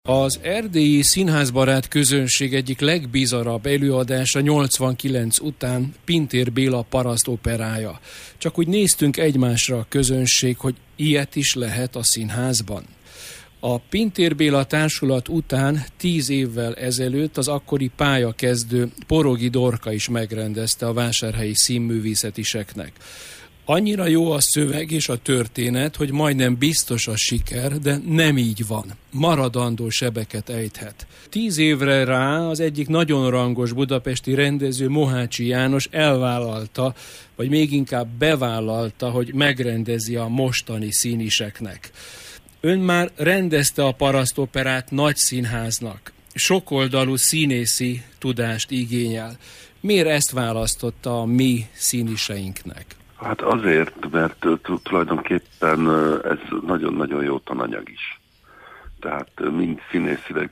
Az erdélyi színházbarát közönség egyik legbizarabb előadása 89 után Pintér Béla parasztoperája. Csak úgy néztünk egymásra a közönség, hogy ilyet is lehet a színházban. A Pintér Béla társulat után 10 évvel ezelőtt az akkori pályakezdő Porogi Dorka is megrendezte a vásárhelyi színművészetiseknek. Annyira jó a szöveg és a történet, hogy majdnem biztos a siker, de nem így van. Maradandó sebeket ejthet. 10 évre rá az egyik nagyon rangos budapesti rendező, Mohácsi János elvállalta, vagy még inkább bevállalta, hogy megrendezi a mostani színiseknek. Ön már rendezte a parasztoperát nagy színháznak. Sokoldalú színészi tudást igényel. Miért ezt választotta a mi színiseinknek? Hát azért, mert tulajdonképpen ez nagyon-nagyon jó tananyag is. Tehát mind színészileg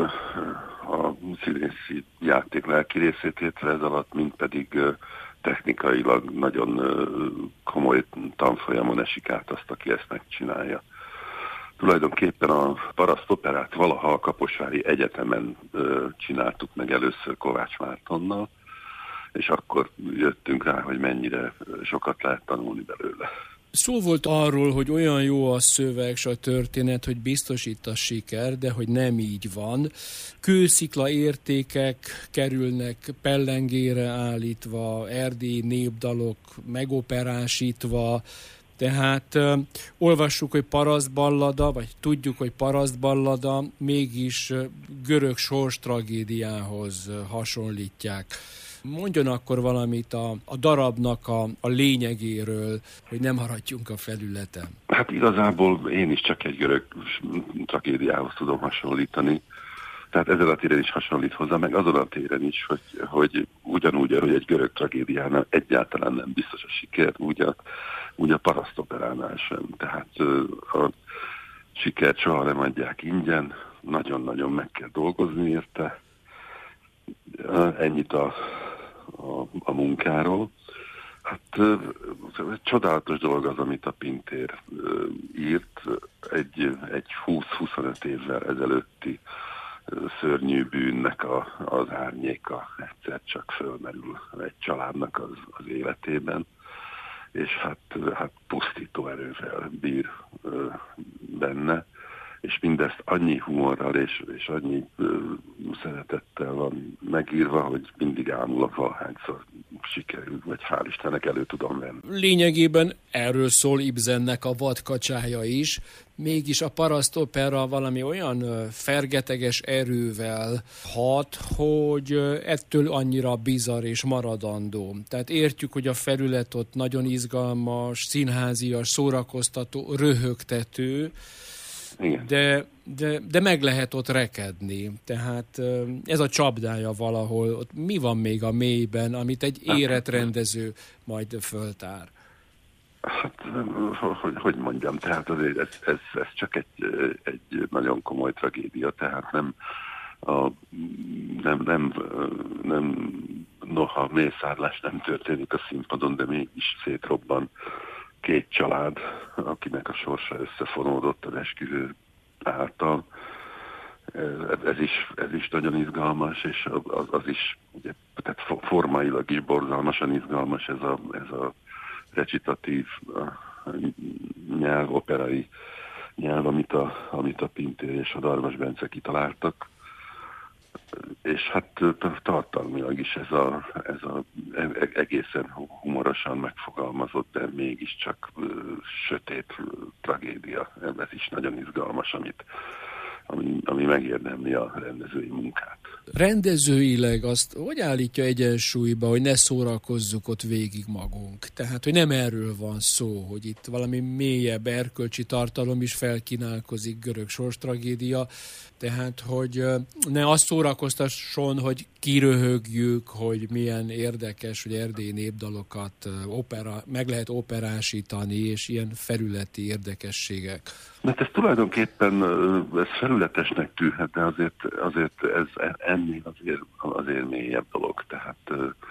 a színészi játék lelki részét értve ez alatt, mind pedig technikailag nagyon komoly tanfolyamon esik át azt, aki ezt megcsinálja. Tulajdonképpen a parasztoperát valaha a Kaposvári Egyetemen csináltuk meg először Kovács Mártonnal, és akkor jöttünk rá, hogy mennyire sokat lehet tanulni belőle. Szó volt arról, hogy olyan jó a szöveg és a történet, hogy biztosít a siker, de hogy nem így van. Kőszikla értékek kerülnek pellengére állítva, erdélyi népdalok megoperásítva, tehát olvassuk, hogy parasztballada, vagy tudjuk, hogy parasztballada, mégis görög sors tragédiához hasonlítják. Mondjon akkor valamit a darabnak a lényegéről, hogy nem maradjunk a felületen. Hát igazából én is csak egy görög tragédiához tudom hasonlítani. Tehát ezen a téren is hasonlít hozzá, meg azon a téren is, hogy ugyanúgy, hogy egy görög tragédiánál egyáltalán nem biztos a siker, úgy a parasztoperánál sem. Tehát a sikert soha nem adják ingyen, nagyon-nagyon meg kell dolgozni érte. Ennyit a munkáról. Hát csodálatos dolog az, amit a Pintér írt egy 20-25 évvel ezelőtti szörnyű bűnnek az árnyéka egyszer csak fölmerül egy családnak az életében, és hát pusztító erővel bír benne, és mindezt annyi humorral és annyi szeretettel van megírva, hogy mindig ámulok valahányszor sikerül, vagy hál' Istennek elő tudom venni. Lényegében erről szól Ibsennek a Vadkacsája is, mégis a parasztopera valami olyan fergeteges erővel hat, hogy ettől annyira bizarr és maradandó. Tehát értjük, hogy a felület ott nagyon izgalmas, színházias, szórakoztató, röhögtető, igen. De meg lehet ott rekedni. Tehát ez a csapdája valahol. Ott mi van még a mélyben, amit egy éretrendező majd föltár? Hát, hogy mondjam, tehát azért ez csak egy nagyon komoly tragédia, tehát noha mészárlás nem történik a színpadon, de mégis szétrobban 2 család, akinek a sorsa összefonódott az esküvő által. Ez is nagyon izgalmas, és az is, ugye, tehát formailag is borzalmasan izgalmas ez a recitatív nyelv, operai nyelv, amit a Pintér és a Darvas Bence kitaláltak. És hát tartalmilag is ez a egészen humorosan megfogalmazott, de mégiscsak sötét tragédia. Ez is nagyon izgalmas, ami megérdemli a rendezői munkát. Rendezőileg azt hogy állítja egyensúlyba, hogy ne szórakozzuk ott végig magunk? Tehát, hogy nem erről van szó, hogy itt valami mélyebb erkölcsi tartalom is felkínálkozik, görög sorstragédia, tehát, hogy ne azt szórakoztasson, hogy kiröhögjük, hogy milyen érdekes, hogy erdélyi népdalokat meg lehet operásítani, és ilyen felületi érdekességek. Mert ez tulajdonképpen ez felületesnek tűnhet, de azért ez ennél azért mélyebb dolog. Tehát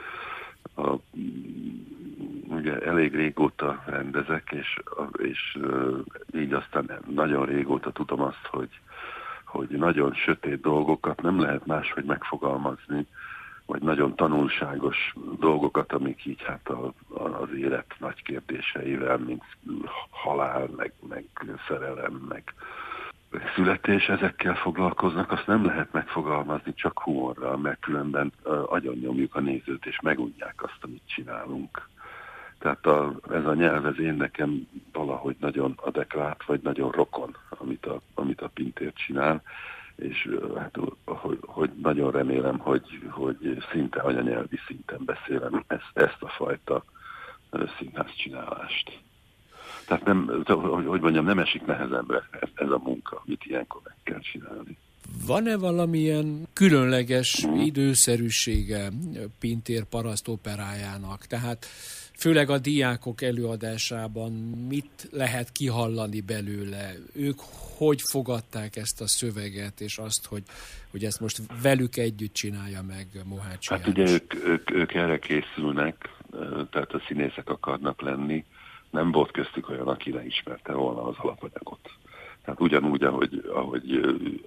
ugye elég régóta rendezek, és így aztán nagyon régóta tudom azt, hogy nagyon sötét dolgokat nem lehet máshogy megfogalmazni, vagy nagyon tanulságos dolgokat, amik így hát az élet nagy kérdéseivel, mint halál, meg szerelem, meg születés, ezekkel foglalkoznak, azt nem lehet megfogalmazni csak humorral, mert különben agyonnyomjuk a nézőt, és megunják azt, amit csinálunk. Tehát ez a nyelv, ez én nekem valahogy nagyon adekvát, vagy nagyon rokon, amit a Pintér csinál, és hát, hogy nagyon remélem, hogy szinte anyanyelvi szinten beszélem ezt a fajta színházcsinálást. Tehát nem, hogy mondjam, nem esik nehezembre ez a munka, amit ilyenkor meg kell csinálni. Van-e valamilyen különleges időszerűsége Pintér parasztoperájának? Tehát főleg a diákok előadásában mit lehet kihallani belőle? Ők hogy fogadták ezt a szöveget, és azt, hogy ezt most velük együtt csinálja meg Mohácsi János? Hát ugye ők erre készülnek, tehát a színészek akarnak lenni. Nem volt köztük olyan, aki leismerte volna az alapanyagot. Tehát ugyanúgy, ahogy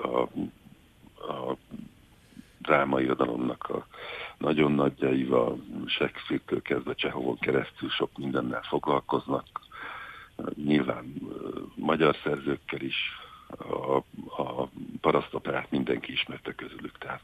a drámai irodalomnak a nagyon nagyjaival, Shakespeare-től kezdve Csehovon keresztül sok mindennel foglalkoznak. Nyilván magyar szerzőkkel is a parasztoperát mindenki ismerte közülük, tehát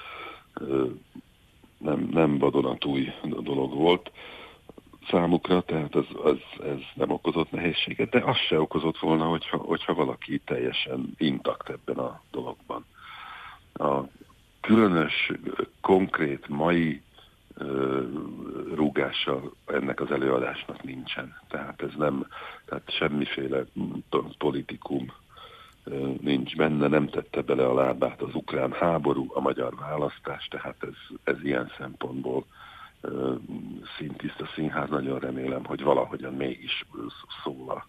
nem vadonatúj dolog volt számukra, tehát ez nem okozott nehézséget, de az se okozott volna, hogyha valaki teljesen intakt ebben a dologban. A különös, konkrét, mai rúgása ennek az előadásnak nincsen. Tehát ez nem, tehát semmiféle politikum nincs benne, nem tette bele a lábát az ukrán háború, a magyar választás, tehát ez ilyen szempontból színtiszta színház. Nagyon remélem, hogy valahogyan mégis szól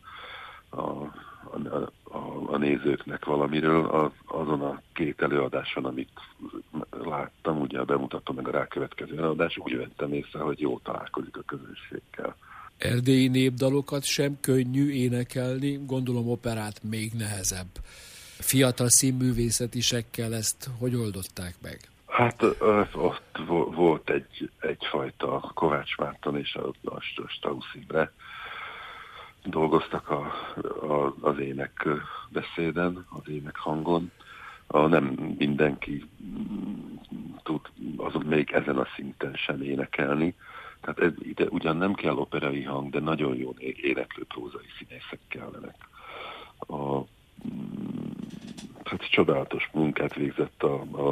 a nézőknek valamiről. Azon a két előadáson, amit láttam, ugye a bemutató meg a rákövetkező előadás, úgy vettem észre, hogy jól találkozik a közönséggel. Erdélyi népdalokat sem könnyű énekelni, gondolom operát még nehezebb. Fiatal színművészetisekkel ezt hogy oldották meg? Hát ott volt egyfajta Kovács Márton és a Strauss Imre dolgoztak az ének beszéden, az ének hangon. Nem mindenki tud azon még ezen a szinten sem énekelni. Tehát ide ugyan nem kell operai hang, de nagyon jó éneklő prózai színészek kellenek. Hát csodálatos munkát végzett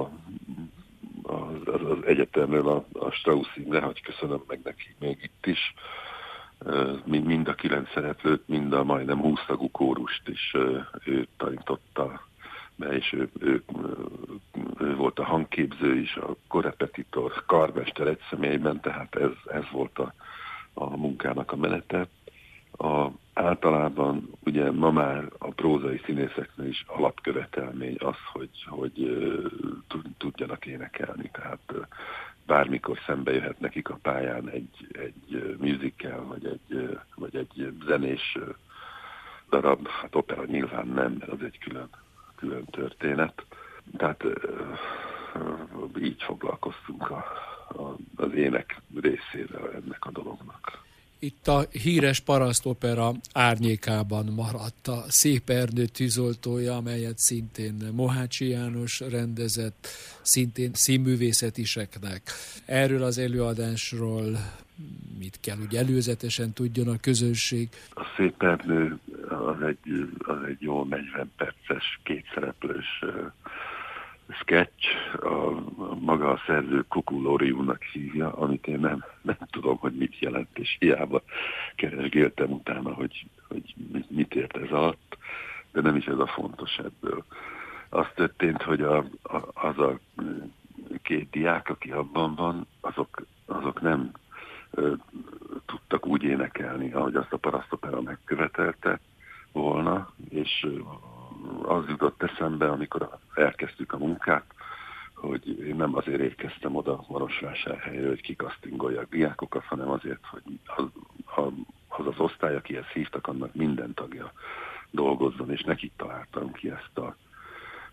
az egyetemről a Strauss Imre, hogy köszönöm meg neki még itt is. Mind a 9 szereplőt, mind a majdnem 20 tagú kórust is ő tanította be, és ő volt a hangképző is, a korrepetitor, karmester egy személyben, tehát ez volt a munkának a menete. Általában ugye ma már a prózai színészeknél is alapkövetelmény az, hogy tudjanak énekelni, tehát bármikor szembe jöhet nekik a pályán egy musical, vagy egy zenés darab, hát opera nyilván nem, mert az egy külön történet. Tehát így foglalkoztunk az ének részével ennek a dolognak. Itt a híres parasztopera árnyékában maradt a Szép Erdő tűzoltója, amelyet szintén Mohácsi János rendezett, szintén színművészetiseknek. Erről az előadásról mit kell, ugye előzetesen tudjon a közönség? A Szép Erdő az egy jó 40 perces, kétszereplős sketch, maga a szerző Kukulóriumnak hívja, amit én nem tudom, hogy mit jelent, és hiába keresgéltem utána, hogy mit ért ez alatt, de nem is ez a fontos ebből. Az történt, hogy az a két diák, aki abban van, azok nem tudtak úgy énekelni, ahogy azt a parasztopera megkövetelte volna, és az jutott eszembe, amikor elkezdtük a munkát, hogy én nem azért érkeztem oda Marosvásárhelyre, hogy kikasztingoljak diákokat, hanem azért, hogy az osztály, akihez hívtak, annak minden tagja dolgozzon, és nekik találtam ki ezt a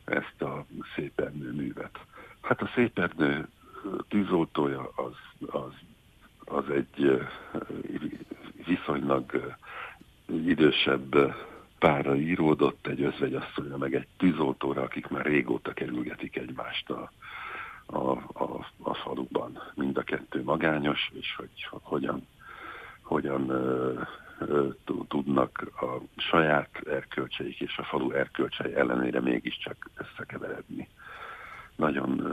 ezt a Szépernő művet. Hát a Szépernő tűzoltója az egy viszonylag idősebb párra íródott, egy özvegyasszonyra, meg egy tűzoltóra, akik már régóta kerülgetik egymást a faluban. Mind a kettő magányos, és hogy hogyan tudnak a saját erkölcseik és a falu erkölcsei ellenére mégiscsak összekeveredni. Nagyon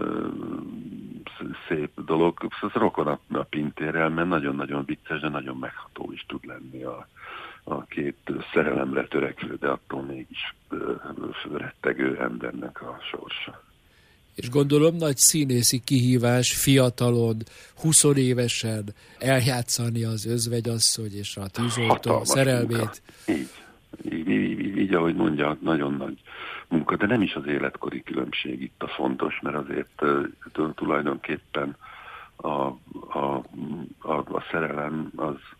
szép dolog. Ez rokon a Pintérrel, mert nagyon-nagyon vicces, de nagyon megható is tud lenni a két szerelemre törekvő, de attól mégis rettegő embernek a sorsa. És gondolom nagy színészi kihívás fiatalon, 20 évesen eljátszani az özvegyasszony és a tűzoltó szerelmét. Így, ahogy mondja, nagyon nagy munka, de nem is az életkori különbség itt a fontos, mert azért tulajdonképpen a szerelem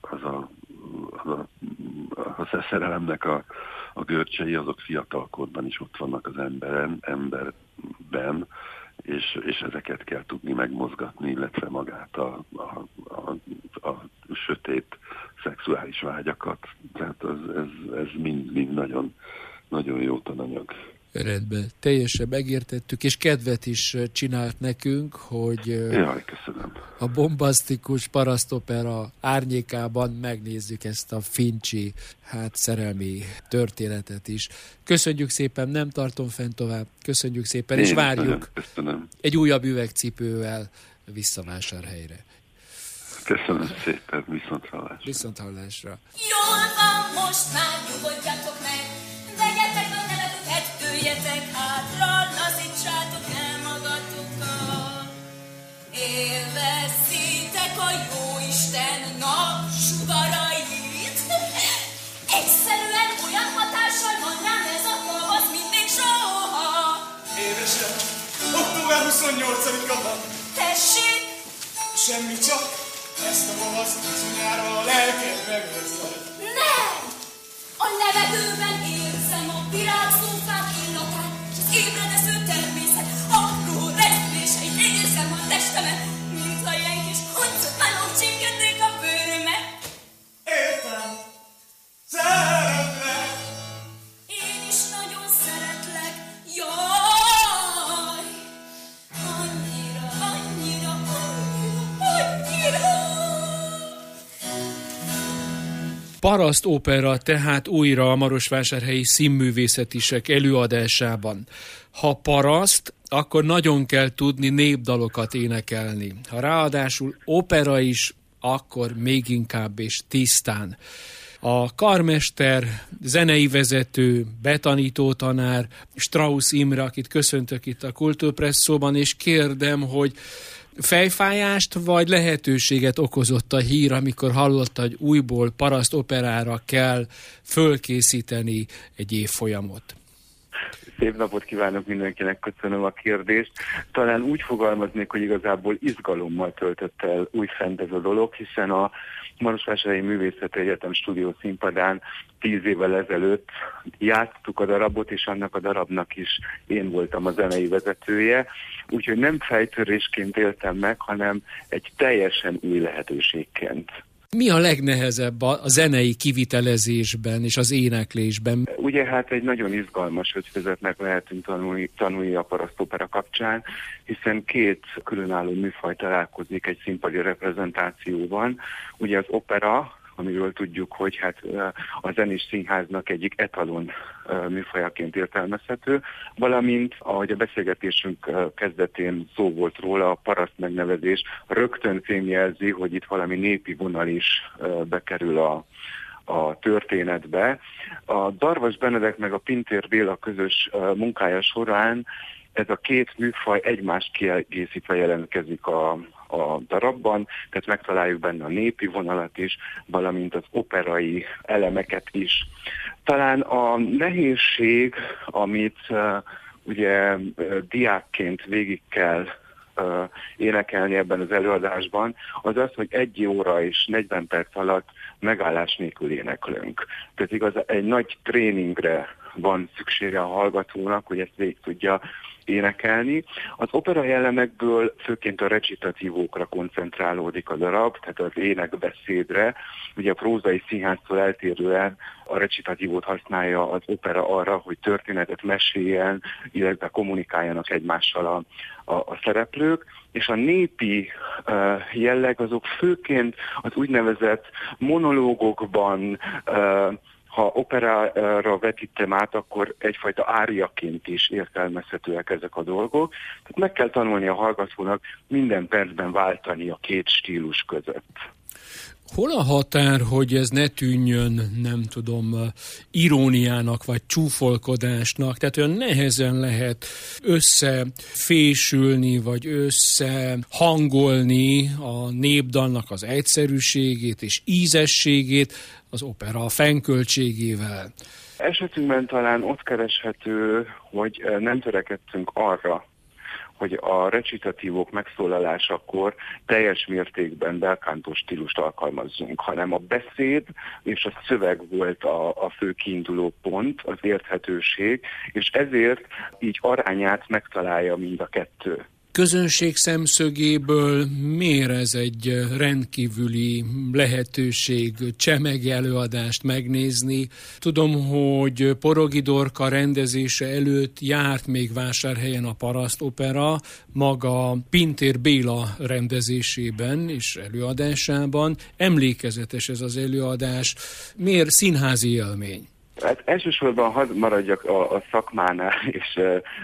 a szerelemnek a görcsei, azok fiatalkorban is ott vannak az emberben, és ezeket kell tudni megmozgatni, illetve magát a sötét szexuális vágyakat. Tehát ez mind nagyon, nagyon jó tananyag. Rendben, teljesen megértettük, és kedvet is csinált nekünk, hogy köszönöm. A bombasztikus parasztopera árnyékában megnézzük ezt a fincsi, szerelmi történetet is. Köszönjük szépen, nem tartom fent tovább. Köszönjük szépen, és várjuk egy újabb üvegcipővel Visszavásárhelyre. Köszönöm szépen, viszonthallásra. Jól van, most már nyugodjatok meg, vegyetek a nevetüket, tőjetek hátra, lazítsátok el magatokat. Élvezzétek a Jóisten napsugarait. Egyszerűen olyan hatással van rám ez a tavasz, mint még soha. Édesem, október 28-a van. Tessék? Semmi csak, ezt a tavasz bizonyára a lelked megőrzed. Nem! A levegőben érzem a virágszófák illatát, és az ébredező természet apró rezdüléseit érzem a testemen, mint a ilyen kis huncut manók csípkednék a bőrömet. Értem! Szeretlek! Én is nagyon szeretlek, jaj! Annyira, annyira, annyira, annyira! Parasztopera tehát újra a marosvásárhelyi színművészetisek előadásában. Ha paraszt, akkor nagyon kell tudni népdalokat énekelni. Ha ráadásul opera is, akkor még inkább és tisztán. A karmester, zenei vezető, betanító tanár, Strauss Imre, akit köszöntök itt a Kultúrpresszóban, és kérdem, hogy fejfájást vagy lehetőséget okozott a hír, amikor hallotta, hogy újból parasztoperára kell fölkészíteni egy évfolyamot? Szép napot kívánok mindenkinek, köszönöm a kérdést. Talán úgy fogalmaznék, hogy igazából izgalommal töltött el újfent ez a dolog, hiszen a Marosvásárhelyi Művészeti Egyetem stúdió színpadán 10 évvel ezelőtt játsztuk a darabot, és annak a darabnak is én voltam a zenei vezetője, úgyhogy nem fejtörésként éltem meg, hanem egy teljesen új lehetőségként. Mi a legnehezebb a zenei kivitelezésben és az éneklésben? Ugye egy nagyon izgalmas ötvözetnek lehetünk tanulni a parasztopera kapcsán, hiszen két különálló műfaj találkozik egy színpadi reprezentációban. Ugye az opera, amiről tudjuk, hogy a zenés színháznak egyik etalon műfajaként értelmezhető, valamint, ahogy a beszélgetésünk kezdetén szó volt róla, a paraszt megnevezés rögtön fémjelzi, hogy itt valami népi vonal is bekerül a történetbe. A Darvas Benedek meg a Pintér Béla közös munkája során ez a két műfaj egymást kiegészítve jelentkezik a darabban, tehát megtaláljuk benne a népi vonalat is, valamint az operai elemeket is. Talán a nehézség, amit ugye diákként végig kell énekelni ebben az előadásban, az az, hogy 1 óra és 40 perc alatt megállás nélkül éneklünk. Tehát igaz, egy nagy tréningre van szüksége a hallgatónak, hogy ezt végig tudja énekelni. Az opera jellemekből főként a recitatívókra koncentrálódik a darab, tehát az énekbeszédre. Ugye a prózai színháztól eltérően a recitatívót használja az opera arra, hogy történetet meséljen, illetve kommunikáljanak egymással a szereplők, és a népi jelleg azok főként az úgynevezett monológokban, ha operára vetítem át, akkor egyfajta áriaként is értelmezhetőek ezek a dolgok. Tehát meg kell tanulni a hallgatónak minden percben váltani a két stílus között. Hol a határ, hogy ez ne tűnjön, nem tudom, iróniának vagy csúfolkodásnak? Tehát olyan nehezen lehet összefésülni, vagy összehangolni a népdalnak az egyszerűségét és ízességét az opera fennköltségével. Esetünkben talán ott kereshető, hogy nem törekedtünk arra, hogy a recitatívok megszólalásakor teljes mértékben belkántó stílust alkalmazzunk, hanem a beszéd és a szöveg volt a fő kiinduló pont, az érthetőség, és ezért így arányát megtalálja mind a kettő. Közönség szemszögéből miért ez egy rendkívüli lehetőség csemege előadást megnézni? Tudom, hogy Porogi Dorka rendezése előtt járt még Vásárhelyen a Parasztopera, maga Pintér Béla rendezésében és előadásában. Emlékezetes ez az előadás. Miért színházi élmény? Hát elsősorban hadd maradjak a szakmánál, és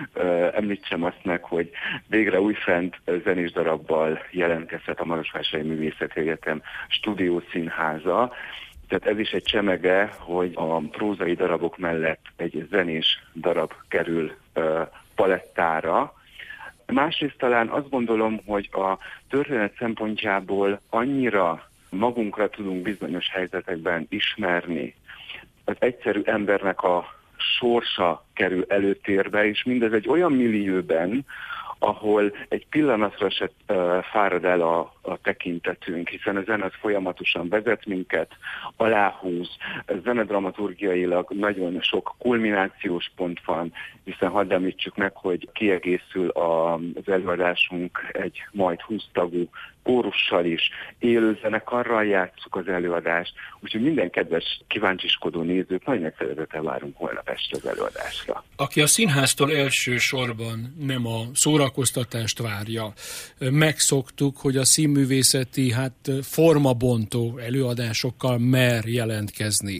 említsem azt meg, hogy végre újfent zenés darabbal jelentkezett a Marosvásárhelyi Művészeti Egyetem stúdiószínháza. Tehát ez is egy csemege, hogy a prózai darabok mellett egy zenés darab kerül palettára. Másrészt talán azt gondolom, hogy a történet szempontjából annyira magunkra tudunk bizonyos helyzetekben ismerni, az egyszerű embernek a sorsa kerül előtérbe, és mindez egy olyan millióben, ahol egy pillanatra se fárad el a tekintetünk, hiszen a zene folyamatosan vezet minket, aláhúz, zenedramaturgiailag nagyon sok kulminációs pont van, hiszen hadd említsük meg, hogy kiegészül az előadásunk egy majd 20 tagú kórussal is, élő zenekarral játsszuk az előadást, úgyhogy minden kedves kíváncsiskodó nézőt nagy megszeretettel várunk holnap este az előadásra. Aki a színháztól elsősorban nem a szórakoztatást várja, megszoktuk, hogy a színművészeti formabontó előadásokkal mer jelentkezni.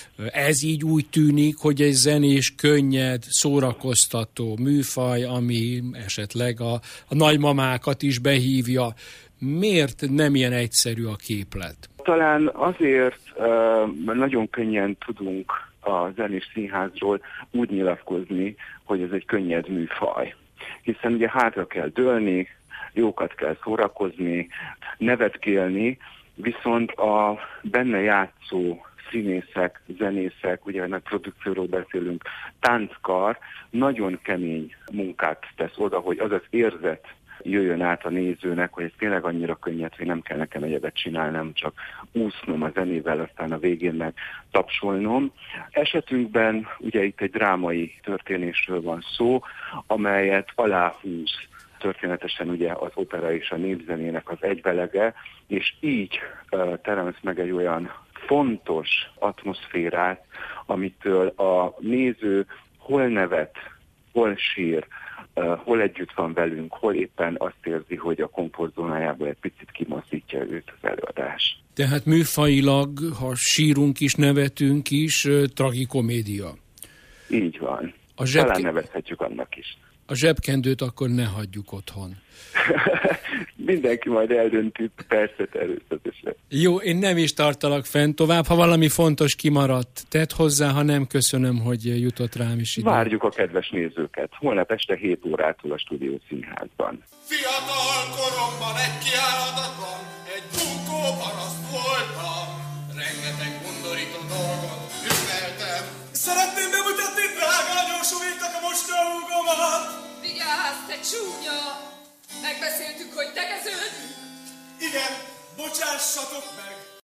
Ez így úgy tűnik, hogy egy zenés, könnyed, szórakoztató műfaj, ami esetleg a nagymamákat is behívja. Miért nem ilyen egyszerű a képlet? Talán azért, mert nagyon könnyen tudunk a zenés színházról úgy nyilatkozni, hogy ez egy könnyed műfaj. Hiszen ugye hátra kell dőlni, jókat kell szórakozni, nevetkélni, viszont a benne játszó színészek, zenészek, ugye nagy produkcióról beszélünk, tánckar, nagyon kemény munkát tesz oda, hogy az az érzet jöjjön át a nézőnek, hogy ez tényleg annyira könnyed, hogy nem kell nekem egyebet csinálnom, csak úsznom a zenével, aztán a végén meg tapsolnom. Esetünkben ugye itt egy drámai történésről van szó, amelyet aláhúz történetesen ugye az opera és a népzenének az egyvelege, és így teremt meg egy olyan fontos atmoszférát, amitől a néző hol nevet, hol sír, hol együtt van velünk, hol éppen azt érzi, hogy a komfortzónájából egy picit kimozdítja őt az előadás. Tehát műfajilag, ha sírunk is, nevetünk is, tragikomédia. Így van. Talán nevezhetjük annak is. A zsebkendőt akkor ne hagyjuk otthon. Mindenki majd eldönti, persze, természetesen. Jó, én nem is tartalak fent tovább, ha valami fontos kimaradt, tedd hozzá, ha nem, köszönöm, hogy jutott rám is ide. Várjuk a kedves nézőket. Holnap este 7 órától a Stúdiószínházban. Fiatal koromban egy kiállatatlan, egy bunkó paraszt voltam. Rengeteg undorító dolgot ünneltem. Szeretném bemutatni drága anyósúéknak a mostohúgomat. Vigyázz, te csúnya! Megbeszéltük, hogy tegeződünk? Igen, bocsássatok meg!